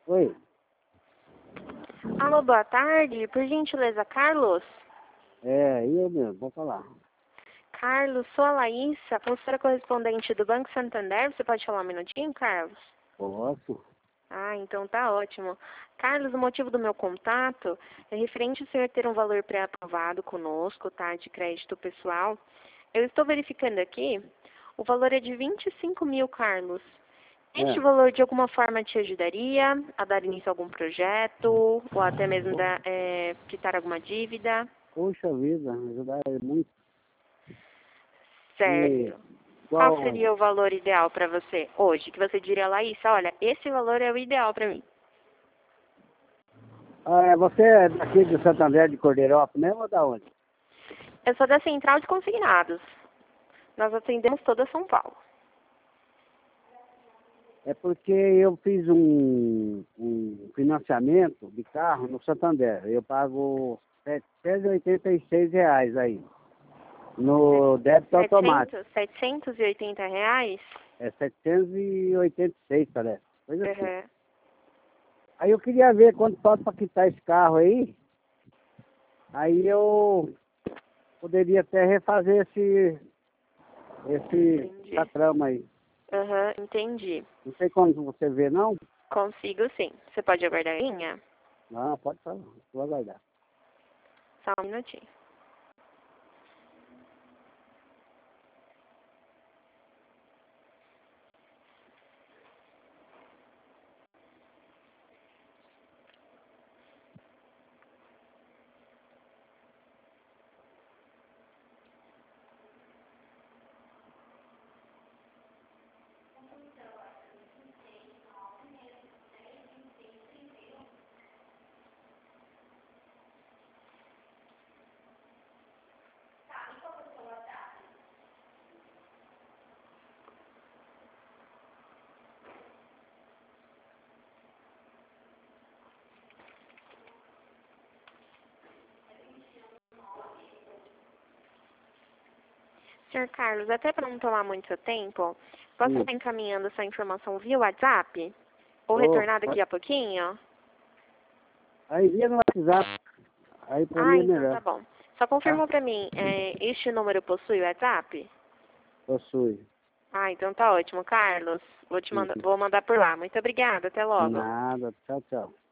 Oi, Alô, boa tarde. Por gentileza, Carlos? eu mesmo, vou falar. Carlos, sou a Laísa, consultora correspondente do Banco Santander. Você pode falar um minutinho, Carlos? Posso? Ah, então tá ótimo. Carlos, o motivo do meu contato é referente ao senhor ter um valor pré-aprovado conosco, tá, de crédito pessoal. Eu estou verificando aqui, o valor é de 25 mil, Carlos. Este É. valor de alguma forma te ajudaria a dar início a algum projeto, ou até mesmo quitar alguma dívida? Poxa vida, ajudar muito. E Certo. Qual qual? seria o valor ideal para você hoje? Que você diria, Laísa, olha, esse valor é o ideal para mim. Você é daqui do Santander de Cordeirópolis mesmo ou da onde? Eu sou da Central de Consignados. Nós atendemos toda São Paulo. É porque eu fiz um financiamento de carro no Santander. Eu pago R$ 786 aí, no débito automático. 780 reais? É 786, parece. Coisa assim. Uhum. Aí eu queria ver quanto falta para quitar esse carro aí. Aí eu poderia até refazer Entendi. essa trama aí. Uhum, entendi. Não sei como você vê, não? Consigo sim. Você pode aguardar a linha? Não, pode falar. Vou aguardar. Só um minutinho. Senhor Carlos, até para não tomar muito seu tempo, posso estar encaminhando essa informação via WhatsApp? Ou retornar daqui a pouquinho? Aí via no WhatsApp. Aí pra Ah, mim é então tá melhor. bom. Só Tá? confirma para mim, este número possui WhatsApp? Possui. Ah, então tá ótimo, Carlos. Vou mandar por lá. Muito obrigada, até logo. Nada. Tchau, tchau.